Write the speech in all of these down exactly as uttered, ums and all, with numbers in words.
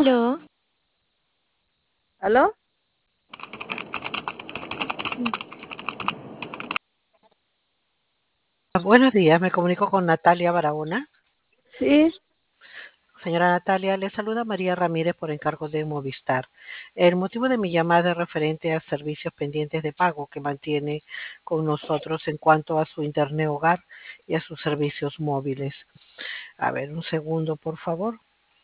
Aló. ¿Aló? Buenos días, me comunico con Natalia Barahona. Sí, Señora Natalia, le saluda María Ramírez por encargo de Movistar. El motivo de mi llamada es referente a servicios pendientes de pago que mantiene con nosotros en cuanto a su internet hogar y a sus servicios móviles. A ver, un segundo, por favor.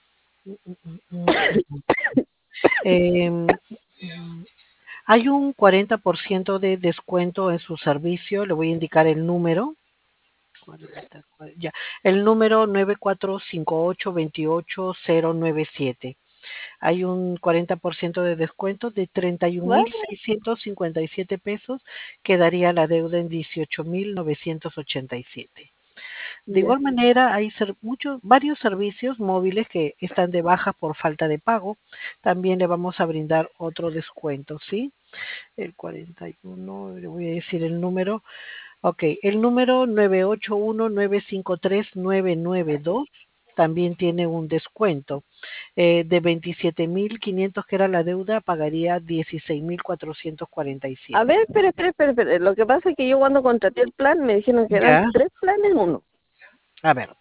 Em, hay un cuarenta por ciento de descuento en su servicio. Le voy a indicar el número. cuarenta, ya. El número nueve cuatro cinco ocho dos ocho cero nueve siete. Hay un cuarenta por ciento de descuento de treinta y un ¿what? mil seiscientos cincuenta y siete pesos, quedaría la deuda en dieciocho mil novecientos ochenta y siete. De Ya. igual manera, hay ser- muchos, varios servicios móviles que están de baja por falta de pago. También le vamos a brindar otro descuento, ¿sí? El cuarenta y uno, le voy a decir el número. Ok, el número nueve ocho uno nueve cinco tres nueve nueve dos también tiene un descuento eh, de veintisiete mil quinientos que era la deuda, pagaría dieciséis mil cuatrocientos cuarenta y A siete. ver, espera, espera, espera, espera. Lo que pasa es que yo cuando contraté el plan me dijeron que eran Ya, tres planes en uno. a ver,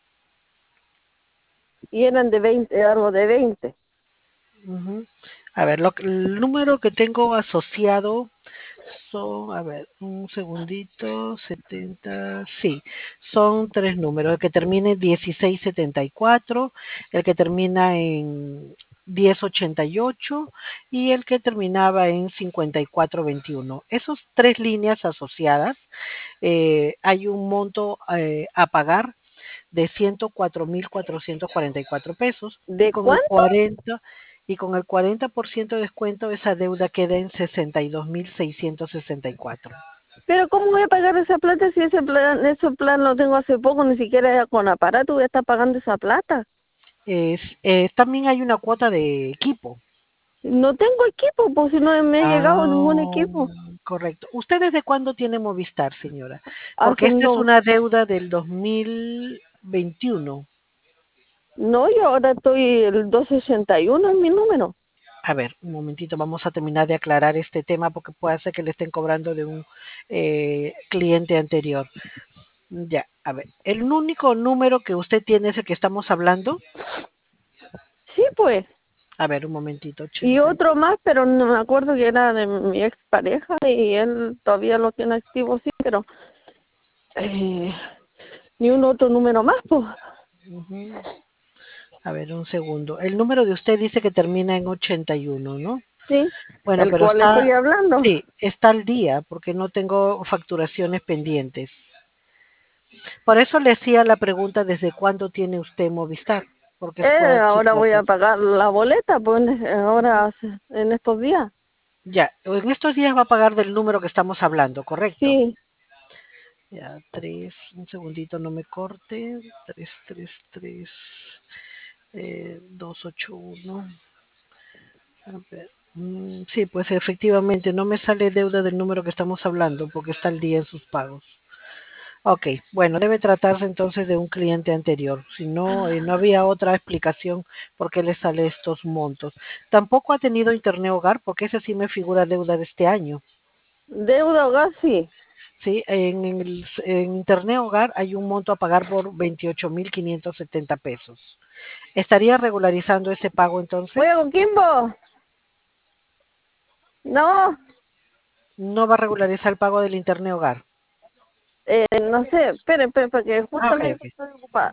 Y eran de veinte, algo de veinte. ujú. A ver, lo, que- el número que tengo asociado son, a ver, un segundito, setenta, sí, son tres números, el que termina en dieciséis setenta y cuatro, el que termina en diez ochenta y ocho y el que terminaba en cincuenta y cuatro veintiuno. Esas tres líneas asociadas, eh, hay un monto eh, a pagar de ciento cuatro mil cuatrocientos cuarenta y cuatro pesos y ¿De con el cuánto? cuarenta y con el cuarenta por ciento de descuento esa deuda queda en sesenta y dos mil seiscientos sesenta y cuatro. Pero ¿cómo voy a pagar esa plata si ese plan, ese plan lo tengo hace poco, ni siquiera con aparato voy a estar pagando esa plata? Es, eh, también hay una cuota de equipo. No tengo equipo, pues si no me ha llegado ningún Ah, equipo. correcto. ¿Usted desde cuándo tiene Movistar, señora? Porque Hace esta es no, una deuda del dos mil veintiuno. no, yo ahora estoy el doscientos sesenta y uno es mi número. A ver, un momentito, vamos a terminar de aclarar este tema porque puede ser que le estén cobrando de un eh, cliente anterior. Ya, a ver, el único número que usted tiene es el que estamos hablando. Sí, pues. A ver, un momentito, Y ochenta. otro más, pero no me acuerdo que era de mi expareja y él todavía lo tiene activo, sí, pero eh, ni un otro número más, pues. Ujú. A ver, un segundo. El número de usted dice que termina en ochenta y uno, ¿no? Sí, Bueno, el pero cual está, estoy hablando. sí, está al día porque no tengo facturaciones pendientes. Por eso le hacía la pregunta desde cuándo tiene usted Movistar, porque se Eh, puede ahora chequear. voy a pagar la boleta, pues en- ahora en estos días. Ya, en estos días va a pagar del número que estamos hablando, ¿correcto? Sí, Ya, tres, un segundito, no me corte. Tres, tres, tres, eh, dos, ocho, uno. A ver. mm, Sí, pues efectivamente no me sale deuda del número que estamos hablando porque está al día en sus pagos. Ok, bueno, debe tratarse entonces de un cliente anterior. Si no, eh, no había otra explicación por qué le sale estos montos. Tampoco ha tenido internet hogar porque ese sí me figura deuda de este año. deuda o gas, sí. Sí, en, el, en internet hogar hay un monto a pagar por veintiocho mil quinientos setenta pesos. ¿Estaría regularizando ese pago entonces? Voy a Coquimbo. No, No va a regularizar el pago del internet hogar. eh, no sé, espere, espere, porque Ah, ok, justamente ok. estoy ocupada.